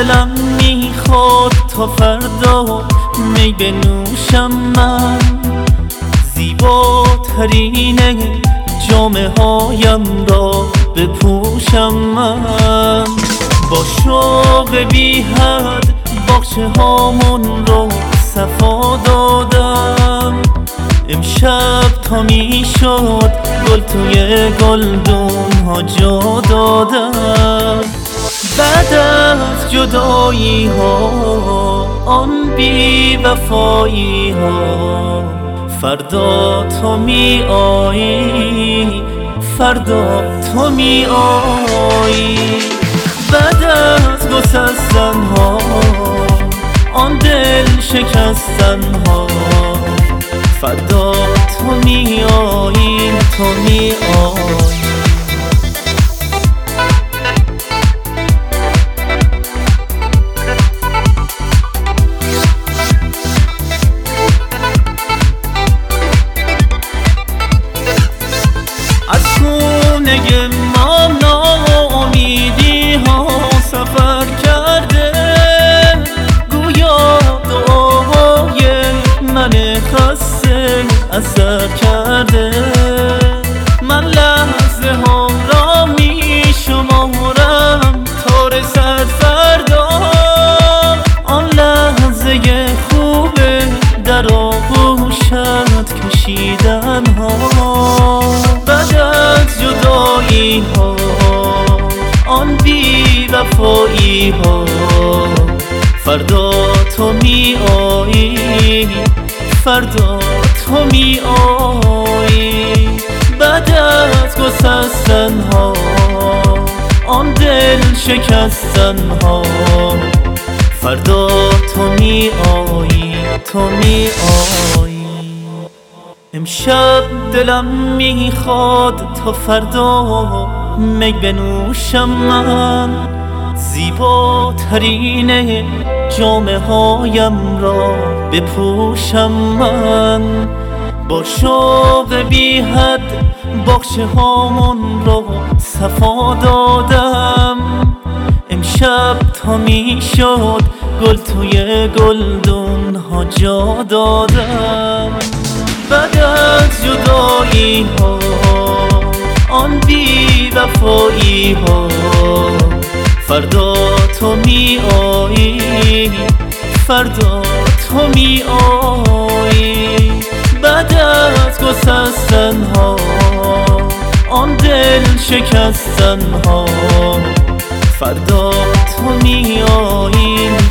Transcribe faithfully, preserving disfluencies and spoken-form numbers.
دلم میخواد تا فردا می بنوشم من، زیباترین جامه هایم را بپوشم من. با شوق بی حد باغچه هامون رو صفا دادم، امشب تا می شد گل توی گلدون ها جا دادم. بعد از جدایی ها آن بی وفایی ها، فردا تو می آیی، فردا تو می آیی. بعد از گسستن ها آن دل شکستن ها، فردا تو می آیی، تو می آیی. از خونه ما ناامیدی ها سفر کرده، گویا دعاهای من خسته اثر کرده. من لحظه ها را می شمارم تا رسد فردا، آن لحظه خوبه در آغوشت کشیدن ها. بعد از جدایی ها آن بی وفایی ها، فردا تو می آیی، فردا تو می آیی. بعد از گسستن ها آن دل شکستن ها، فردا تو می آیی، تو می آیی. امشب دلم میخواد تا فردا می بنوشم من، زیباترین جامه هایم را بپوشم من. با شوق بی حد باغچه هامون را صفا دادم، امشب تا می شد گل توی گلدون ها جا دادم. بعد از جدایی ها آن بی وفایی ها، فردا تو می آیی، فردا تو می آیی. بعد از گسستن ها آن دل شکستن ها، فردا تو می آیی.